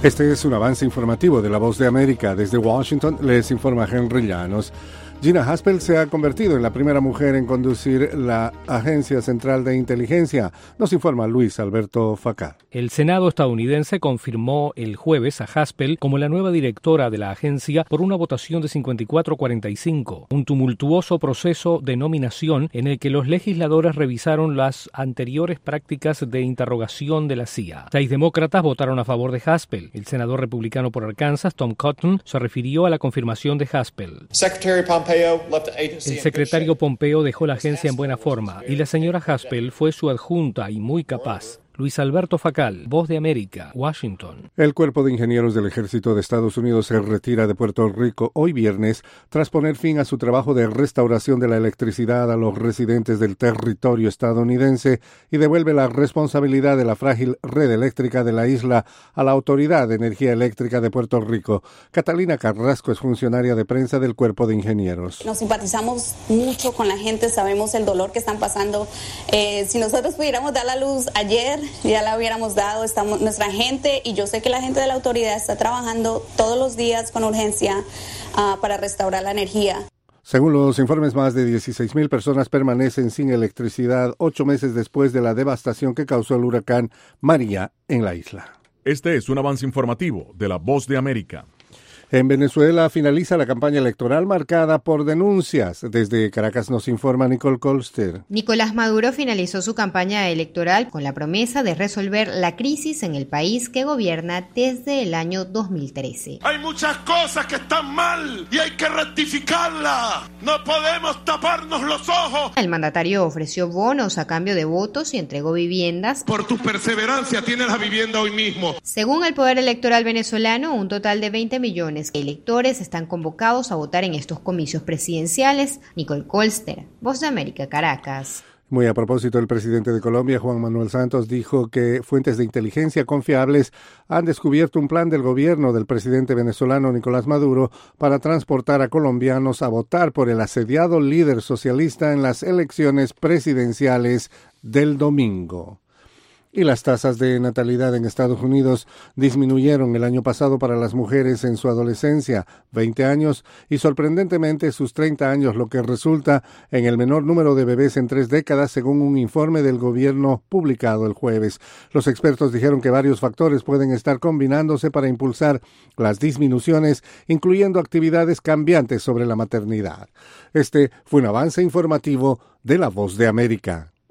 Este es un avance informativo de La Voz de América. Desde Washington les informa Henry Llanos. Gina Haspel se ha convertido en la primera mujer en conducir la Agencia Central de Inteligencia, nos informa Luis Alberto Facá. El Senado estadounidense confirmó el jueves a Haspel como la nueva directora de la agencia por una votación de 54-45, un tumultuoso proceso de nominación en el que los legisladores revisaron las anteriores prácticas de interrogación de la CIA. 6 demócratas votaron a favor de Haspel. El senador republicano por Arkansas, Tom Cotton, se refirió a la confirmación de Haspel. El secretario Pompeo dejó la agencia en buena forma y la señora Haspel fue su adjunta y muy capaz. Luis Alberto Facal, Voz de América, Washington. El Cuerpo de Ingenieros del Ejército de Estados Unidos se retira de Puerto Rico hoy viernes tras poner fin a su trabajo de restauración de la electricidad a los residentes del territorio estadounidense y devuelve la responsabilidad de la frágil red eléctrica de la isla a la Autoridad de Energía Eléctrica de Puerto Rico. Catalina Carrasco es funcionaria de prensa del Cuerpo de Ingenieros. Nos simpatizamos mucho con la gente, sabemos el dolor que están pasando. Si nosotros pudiéramos dar la luz ayer, ya la hubiéramos dado. Estamos nuestra gente, y yo sé que la gente de la autoridad está trabajando todos los días con urgencia para restaurar la energía. Según los informes, más de 16,000 personas permanecen sin electricidad 8 meses después de la devastación que causó el huracán María en la isla. Este es un avance informativo de La Voz de América. En Venezuela finaliza la campaña electoral marcada por denuncias. Desde Caracas nos informa Nicole Colster. Nicolás Maduro finalizó su campaña electoral con la promesa de resolver la crisis en el país que gobierna desde el año 2013. Hay muchas cosas que están mal y hay que rectificarlas. No podemos taparnos los ojos. El mandatario ofreció bonos a cambio de votos y entregó viviendas. Por tu perseverancia tienes la vivienda hoy mismo. Según el Poder Electoral venezolano, un total de 20 millones de electores están convocados a votar en estos comicios presidenciales. Nicole Colster, Voz de América, Caracas. Muy a propósito, el presidente de Colombia, Juan Manuel Santos, dijo que fuentes de inteligencia confiables han descubierto un plan del gobierno del presidente venezolano Nicolás Maduro para transportar a colombianos a votar por el asediado líder socialista en las elecciones presidenciales del domingo. Y las tasas de natalidad en Estados Unidos disminuyeron el año pasado para las mujeres en su adolescencia, 20 años, y sorprendentemente sus 30 años, lo que resulta en el menor número de bebés en 3 décadas, según un informe del gobierno publicado el jueves. Los expertos dijeron que varios factores pueden estar combinándose para impulsar las disminuciones, incluyendo actividades cambiantes sobre la maternidad. Este fue un avance informativo de La Voz de América.